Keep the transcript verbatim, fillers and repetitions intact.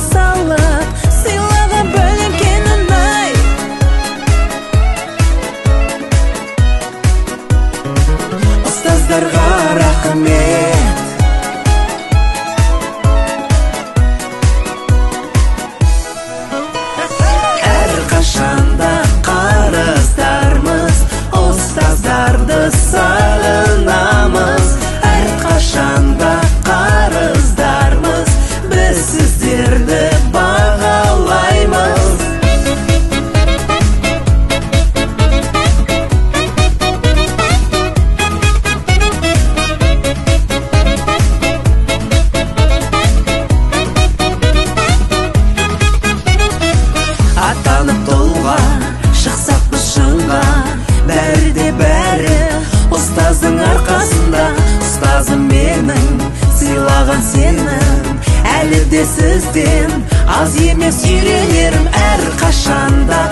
салып сыйлаған бөлінгенін ай. Ұстаздарға рахмет. Әрқашанда қарыздармыз, ұстаздарды сағынамыз. Әрқашанда қарыздармыз, біз сіздерді бағалаймыз. Атанып толға шықсақ біз шыңға, бәрі де бәрі ұстаздың арқасында. Ұстазым менің сыйлаған сенім, әлі де сізден аз емес үйренерім. Әрқашанда